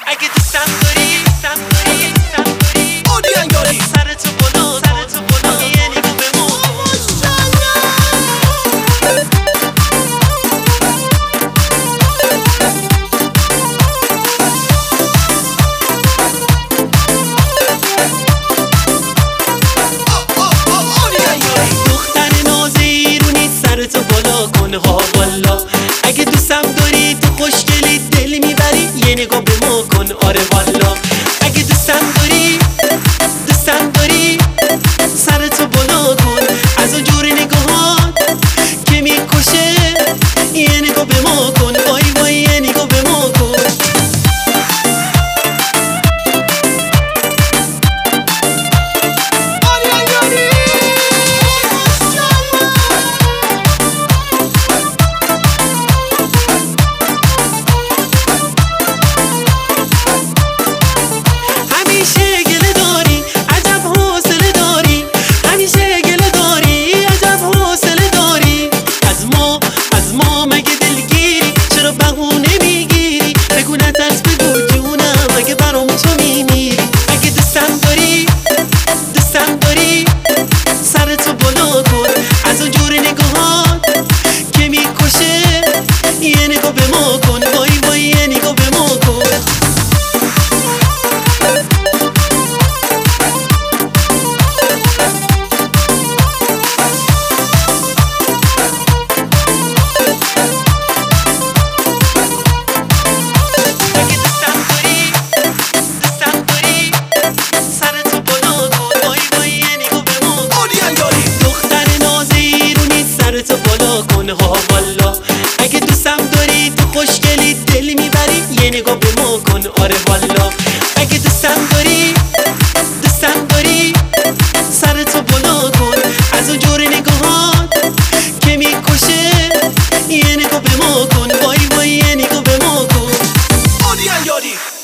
اگه دوستم داری اودین یاری سرتو بالا یه نگاه به ما دختر ناز ایرونی سرتو بالا کن ها والا اگه دوستم داری تو خوشگلی دل میبری یه نگاه به ما کن آره والا اگه دوستم داری سرتو بالا کن از اون جور نگاهات که میکشه یه نگاه به ما کن وای وای یه نگاه به ما کن سرتو بالا کن از اون جور نگاهات که میکشه یه نگاه به ما کن وای وای یه نگاه به ما کن اگه دوستم داری سرتو بالا کن وای وای یه نگاه به ما دختر ناز ایرونی سرتو بالا کن ها والا اگه دوستم داری تو خوشگلی دل میبری یه نگاه به ما کن آره والا اگه دوستم داری سرتو بالا کن از اون جور نگاهات که میکشه یه نگاه به ما کن وای وای یه نگاه به ما کن اودین یاری